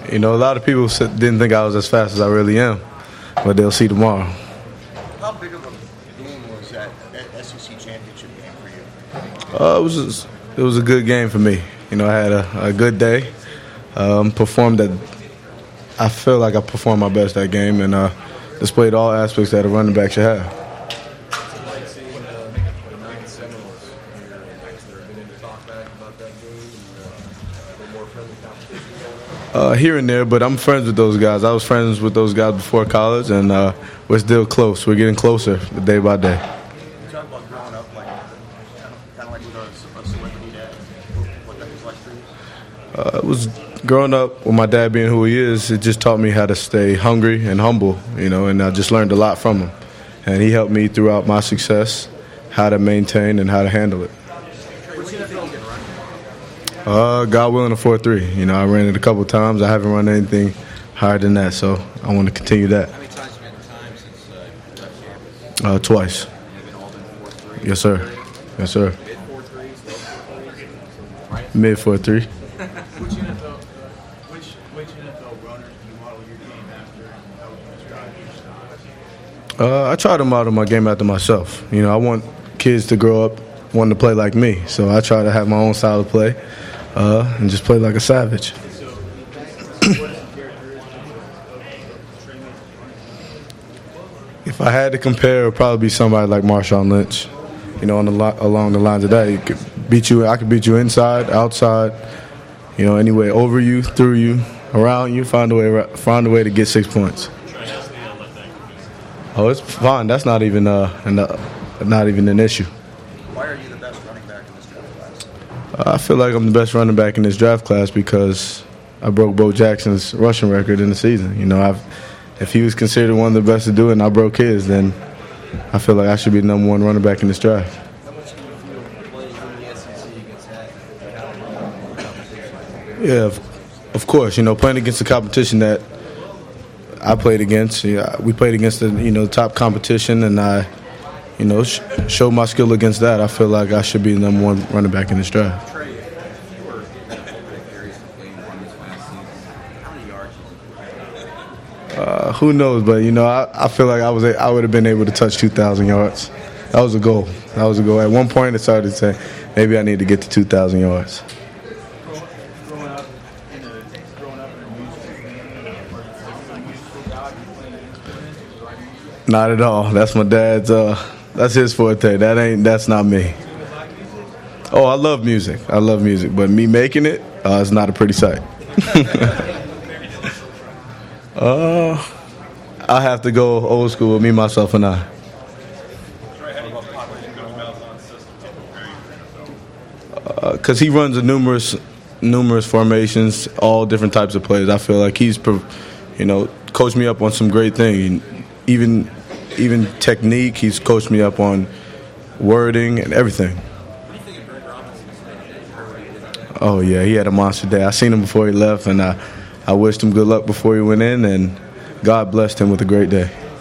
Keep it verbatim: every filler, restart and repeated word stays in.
You know, a lot of people s- didn't think I was as fast as I really am, but they'll see tomorrow. How big of a game was that S E C championship game for you? Uh, it was just, it was a good game for me. You know, I had a, a good day. Um, performed at. I feel like I performed my best that game and uh, displayed all aspects that a running back should have. Uh, here and there, but I'm friends with those guys. I was friends with those guys before college, and uh, we're still close. We're getting closer day by day. You talk about growing up like kind of like with a, a celebrity dad. What that was like for you? Uh, it was growing up with my dad being who he is. It just taught me how to stay hungry and humble, you know, and I just learned a lot from him. And he helped me throughout my success, how to maintain and how to handle it. Uh, God willing, a four three. You know, I ran it a couple times. I haven't run anything higher than that, so I want to continue that. How many times have you been time since uh, you left campus? Uh, twice. Have you been all been four three? Yes, sir. Yes, sir. Mid four threes, low four threes? Right? Mid four three. Which N F L, which which N F L runner do you model your game after, and how would you describe your style? Uh, I try to model my game after myself. You know, I want kids to grow up wanting to play like me, so I try to have my own style of play uh, and just play like a savage. If I had to compare, it would probably be somebody like Marshawn Lynch. You know, on the li- along the lines of that, he could beat you. I could beat you inside, outside. You know, anyway, over you, through you, around you. Find a way, find a way to get six points. Oh, it's fine. That's not even uh, an, uh, not even an issue. Why are you the best running back in this draft class? Uh, I feel like I'm the best running back in this draft class because I broke Bo Jackson's rushing record in the season. You know, I've, if he was considered one of the best to do it and I broke his, then I feel like I should be the number one running back in this draft. How much do you feel playing in the S E C against that? Yeah, of, of course. You know, playing against the competition that I played against, yeah, we played against the you know top competition, and I, you know, sh- showed my skill against that. I feel like I should be the number one running back in this draft. Trey, if you were getting fullback carries and playing run this last season, how many yards do you think? Uh, who knows? But you know, I, I feel like I was a, I would have been able to touch two thousand yards. That was a goal. That was a goal. At one point, I started to say maybe I need to get to two thousand yards. Growing up in a growing up in a musical family, or a musical guy, you playing instruments, right? Not at all. That's my dad's. Uh, that's his forte. That ain't. That's not me. Oh, I love music. I love music, but me making it uh, is not a pretty sight. uh, I have to go old school. Me, myself, and I. Because uh, he runs a numerous, numerous formations, all different types of plays. I feel like he's, you know, coached me up on some great things. Even, even technique. He's coached me up on wording and everything. Oh yeah, he had a monster day. I seen him before he left, and I, I wished him good luck before he went in, and God blessed him with a great day.